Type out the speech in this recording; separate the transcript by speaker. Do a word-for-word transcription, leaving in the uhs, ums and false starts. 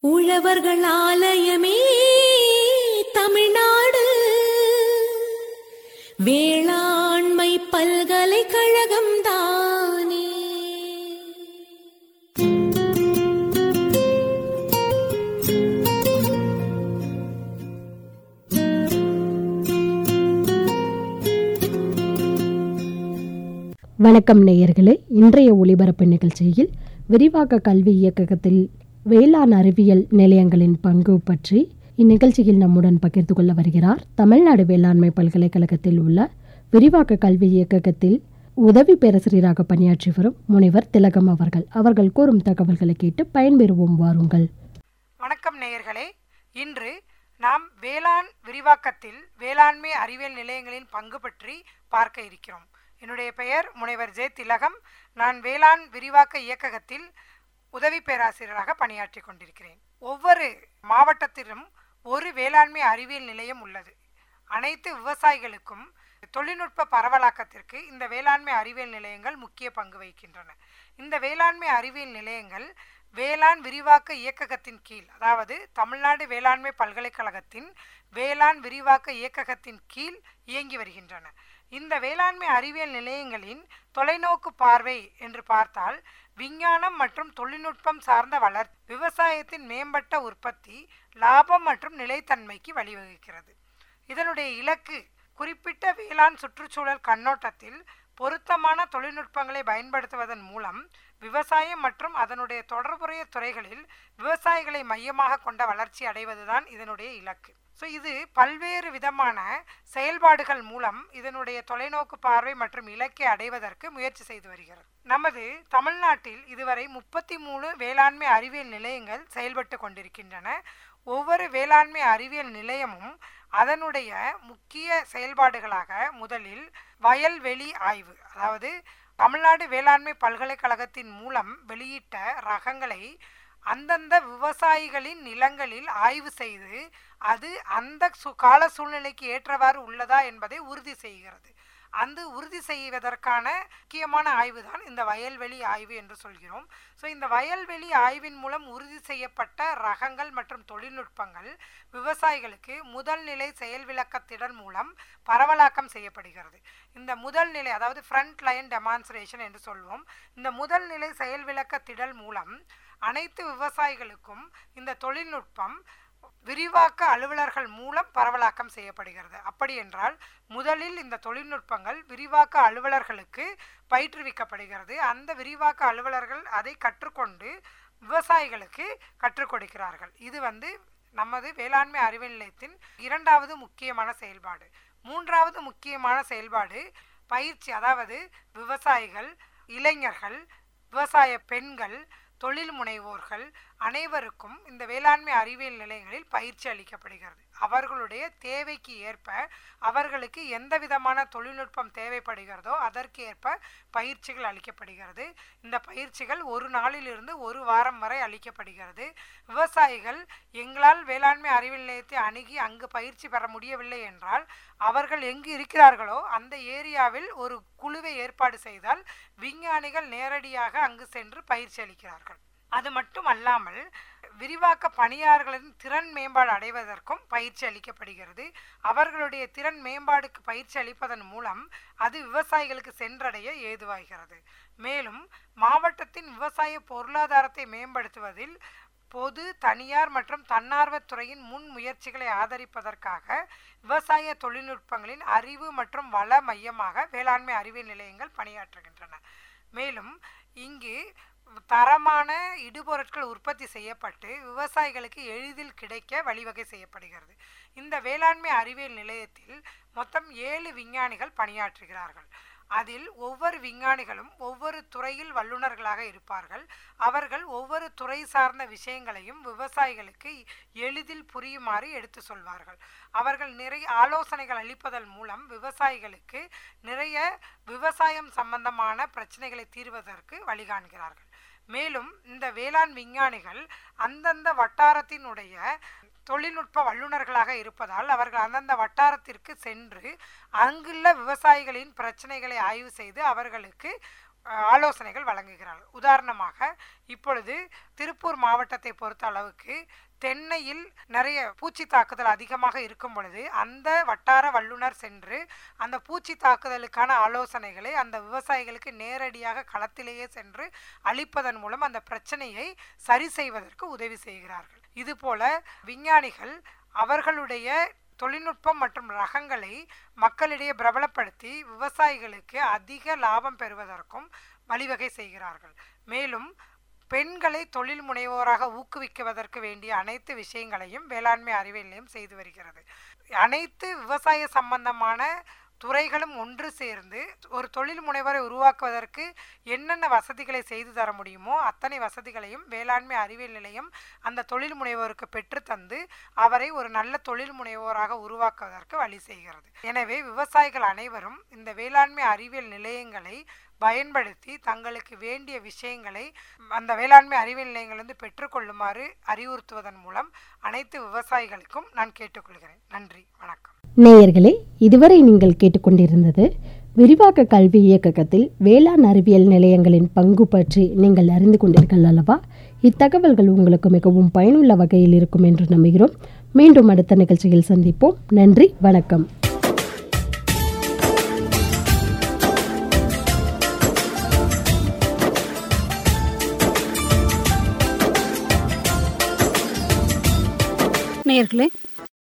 Speaker 1: உழவர்கள் ஆலயமே தமிழ்நாடு வேளாண்மை பல்கலைக்கழகம் தானே.
Speaker 2: வணக்கம் நேயர்களே, இன்றைய ஒளிபரப்பு நிகழ்ச்சியில் விரிவாக்க கல்வி இயக்ககத்தில் வேளாண் அறிவியல் நிலையங்களின் பங்கு பற்றி இந்நிகழ்ச்சியில் நம்முடன் பகிர்ந்து கொள்ள வருகிறார் தமிழ்நாடு வேளாண்மை பல்கலைக்கழகத்தில் உள்ள விரிவாக்க கல்வி இயக்ககத்தில் உதவி பேராசிரியராக பணியாற்றி வரும் முனைவர் திலகம் அவர்கள். அவர்கள் கூறும் தகவல்களை கேட்டு பயன்பெறுவோம் வாருங்கள்.
Speaker 3: வணக்கம் நேயர்களே, இன்று நாம் வேளாண் விரிவாக்கத்தில் வேளாண்மை அறிவியல் நிலையங்களின் பங்கு பற்றி பார்க்க இருக்கிறோம். என்னுடைய பெயர் முனைவர் ஜே திலகம். நான் வேளாண் விரிவாக்க இயக்ககத்தில் உதவி பேராசிரியராக பணியாற்றி கொண்டிருக்கிறேன். ஒவ்வொரு மாவட்டத்திலும் ஒரு வேளாண்மை அறிவியல் நிலையம் உள்ளது. அனைத்து விவசாயிகளுக்கும் தொழில்நுட்ப பரவலாக்கத்திற்கு இந்த வேளாண்மை அறிவியல் நிலையங்கள் முக்கிய பங்கு வகிக்கின்றன. இந்த வேளாண்மை அறிவியல் நிலையங்கள் வேளாண் விரிவாக்க இயக்ககத்தின் கீழ், அதாவது தமிழ்நாடு வேளாண்மை பல்கலைக்கழகத்தின் வேளாண் விரிவாக்க இயக்ககத்தின் கீழ் இயங்கி வருகின்றன. இந்த வேளாண்மை அறிவியல் நிலையங்களின் தொலைநோக்கு பார்வை என்று பார்த்தால் விஞ்ஞானம் மற்றும் தொழில்நுட்பம் சார்ந்த வளர்ச்சி விவசாயத்தின் மேம்பட்ட உற்பத்தி, லாபம் மற்றும் நிலைத்தன்மைக்கு வழிவகுக்கிறது. இதனுடைய இலக்கு குறிப்பிட்ட வேளாண் சுற்றுச்சூழல் கண்ணோட்டத்தில் பொருத்தமான தொழில்நுட்பங்களை பயன்படுத்துவதன் மூலம் விவசாயம் மற்றும் அதனுடைய தொடர்புடைய துறைகளில் விவசாயிகளை மையமாக கொண்ட வளர்ச்சி அடைவதுதான் இதனுடைய இலக்கு. ஸோ இது பல்வேறு விதமான செயல்பாடுகள் மூலம் இதனுடைய தொலைநோக்கு பார்வை மற்றும் இலக்கை அடைவதற்கு முயற்சி செய்து வருகிறது. நமது தமிழ்நாட்டில் இதுவரை முப்பத்தி மூணு வேளாண்மை அறிவியல் நிலையங்கள் செயல்பட்டு கொண்டிருக்கின்றன. ஒவ்வொரு வேளாண்மை அறிவியல் நிலையமும் அதனுடைய முக்கிய செயல்பாடுகளாக முதலில் வயல்வெளி ஆய்வு, அதாவது தமிழ்நாடு வேளாண்மை பல்கலைக்கழகத்தின் மூலம் வெளியிட்ட ரகங்களை அந்தந்த விவசாயிகளின் நிலங்களில் ஆய்வு செய்து அது அந்த சு கால சூழ்நிலைக்கு ஏற்றவாறு உள்ளதா என்பதை உறுதி செய்கிறது. அந்த உறுதி செய்வதற்கான முக்கியமான ஆய்வு தான் இந்த வயல்வெளி ஆய்வு என்று சொல்கிறோம். ஸோ இந்த வயல்வெளி ஆய்வின் மூலம் உறுதி செய்யப்பட்ட ரகங்கள் மற்றும் தொழில்நுட்பங்கள் விவசாயிகளுக்கு முதல் நிலை செயல் விளக்கத்திடல் மூலம் பரவலாக்கம் செய்யப்படுகிறது. இந்த முதல் நிலை, அதாவது ஃப்ரண்ட் லைன் டெமான்ஸ்ட்ரேஷன் என்று சொல்வோம். இந்த முதல் நிலை செயல் விளக்கத்திடல் மூலம் அனைத்து விவசாயிகளுக்கும் இந்த தொழில்நுட்பம் விரிவாக்க அலுவலர்கள் மூலம் பரவலாக்கம் செய்யப்படுகிறது. அப்படி என்றால் முதலில் இந்த தொழில்நுட்பங்கள் விரிவாக்க அலுவலர்களுக்கு பயிற்றுவிக்கப்படுகிறது. அந்த விரிவாக்க அலுவலர்கள் அதை கற்றுக்கொண்டு விவசாயிகளுக்கு கற்றுக் கொடுக்கிறார்கள். இது வந்து நமது வேளாண்மை அறிவியல் நிலையத்தின் இரண்டாவது முக்கியமான செயல்பாடு. மூன்றாவது முக்கியமான செயல்பாடு பயிற்சி, அதாவது விவசாயிகள், இளைஞர்கள், விவசாய பெண்கள், தொழில் முனைவோர்கள் அனைவருக்கும் இந்த வேளாண்மை அறிவியல் நிலையங்களில் பயிற்சி அளிக்கப்படுகிறது. அவர்களுடைய தேவைக்கு ஏற்ப அவர்களுக்கு எந்த விதமான தொழில்நுட்பம் தேவைப்படுகிறதோ அதற்கு ஏற்ப பயிற்சிகள் அளிக்கப்படுகிறது. இந்த பயிற்சிகள் ஒரு நாளிலிருந்து ஒரு வாரம் வரை அளிக்கப்படுகிறது. விவசாயிகள் எங்களால் வேளாண்மை அறிவியல் நிலையத்தை அணுகி அங்கு பயிற்சி பெற முடியவில்லை என்றால் அவர்கள் எங்கு இருக்கிறார்களோ அந்த ஏரியாவில் ஒரு குழுவை ஏற்பாடு செய்தால் விஞ்ஞானிகள் நேரடியாக அங்கு சென்று பயிற்சி அளிக்கிறார்கள். அது மட்டும் அல்லாமல் விரிவாக்க பணியாளர்களின் திறன் மேம்பாடு அடைவதற்கும் பயிற்சி அளிக்கப்படுகிறது. அவர்களுடைய திறன் மேம்பாடுக்கு பயிற்சி அளிப்பதன் மூலம் அது விவசாயிகளுக்கு சென்றடைய ஏதுவாகிறது. மேலும் மாவட்டத்தின் விவசாய பொருளாதாரத்தை மேம்படுத்துவதில் பொது, தனியார் மற்றும் தன்னார்வ துறையின் முன் முயற்சிகளை ஆதரிப்பதற்காக விவசாய தொழில்நுட்பங்களின் அறிவு மற்றும் வள மையமாக வேளாண்மை அறிவியல் நிலையங்கள் பணியாற்றுகின்றன. மேலும் இங்கு தரமான இடுபொருட்கள் உற்பத்தி செய்யப்பட்டு விவசாயிகளுக்கு எளிதில் கிடைக்க வழிவகை செய்யப்படுகிறது. இந்த வேளாண்மை அறிவியல் நிலையத்தில் மொத்தம் ஏழு விஞ்ஞானிகள் பணியாற்றுகிறார்கள். அதில் ஒவ்வொரு விஞ்ஞானிகளும் ஒவ்வொரு துறையில் வல்லுநர்களாக இருப்பார்கள். அவர்கள் ஒவ்வொரு துறை சார்ந்த விஷயங்களையும் விவசாயிகளுக்கு எளிதில் புரியுமாறு எடுத்து சொல்வார்கள். அவர்கள் நிறைய ஆலோசனைகள் அளிப்பதன் மூலம் விவசாயிகளுக்கு நிறைய விவசாயம் சம்பந்தமான பிரச்சனைகளை தீர்வதற்கு வழிகாண்கிறார்கள். மேலும் இந்த வேளாண் விஞ்ஞானிகள் அந்தந்த வட்டாரத்தினுடைய தொழில்நுட்ப வல்லுநர்களாக இருப்பதால் அவர்கள் அந்தந்த வட்டாரத்திற்கு சென்று அங்குள்ள விவசாயிகளின் பிரச்சனைகளை ஆய்வு செய்து அவர்களுக்கு ஆலோசனைகள் வழங்குகிறார்கள். உதாரணமாக இப்பொழுது திருப்பூர் மாவட்டத்தை பொறுத்த அளவுக்கு தென்னையில் நிறைய பூச்சி தாக்குதல் அதிகமாக இருக்கும் பொழுது அந்த வட்டார வல்லுநர் சென்று அந்த பூச்சி தாக்குதலுக்கான ஆலோசனைகளை அந்த விவசாயிகளுக்கு நேரடியாக களத்திலேயே சென்று அளிப்பதன் மூலம் அந்த பிரச்சனையை சரி செய்வதற்கு உதவி செய்கிறார்கள். இதுபோல விஞ்ஞானிகள் அவர்களுடைய தொழில்நுட்பம் மற்றும் ரகங்களை மக்களிடையே பிரபலப்படுத்தி விவசாயிகளுக்கு அதிக லாபம் பெறுவதற்கும் வழிவகை செய்கிறார்கள். மேலும் பெண்களை தொழில் முனைவோராக ஊக்குவிக்குவதற்கு வேண்டிய அனைத்து விஷயங்களையும் வேளாண்மை அறிவியல் நிலையம் செய்து வருகிறது. அனைத்து விவசாய சம்பந்தமான துறைகளும் ஒன்று சேர்ந்து ஒரு தொழில் முனைவரை உருவாக்குவதற்கு என்னென்ன வசதிகளை செய்து தர முடியுமோ அத்தனை வசதிகளையும் வேளாண்மை அறிவியல் நிலையம் அந்த தொழில் முனைவோருக்கு பெற்றுத்தந்து அவரை ஒரு நல்ல தொழில் முனைவோராக உருவாக்குவதற்கு வழி செய்கிறது. எனவே விவசாயிகள் அனைவரும் இந்த வேளாண்மை அறிவியல் நிலையங்களை பயன்படுத்தி தங்களுக்கு வேண்டிய விஷயங்களை அந்த வேளாண்மை அறிவியல் நிலையங்களிலிருந்து பெற்றுக்கொள்ளுமாறு அறிவுறுத்துவதன் மூலம் அனைத்து விவசாயிகளுக்கும் நான் கேட்டுக்கொள்கிறேன். நன்றி, வணக்கம்.
Speaker 2: நேயர்களே, இதுவரை நீங்கள் கேட்டுக்கொண்டிருந்தது விரிவாக்க கல்வி இயக்ககத்தில் வேளாண் அறிவியல் நிலையங்களின் பங்கு பற்றி நீங்கள் அறிந்து கொண்டீர்கள் அல்லவா? இத்தகவல்கள் உங்களுக்கு மிகவும் பயனுள்ள வகையில் இருக்கும் என்று நம்புகிறோம். மீண்டும் அடுத்த நிகழ்ச்சியில் சந்திப்போம். நன்றி, வணக்கம்.
Speaker 4: நேயர்களே,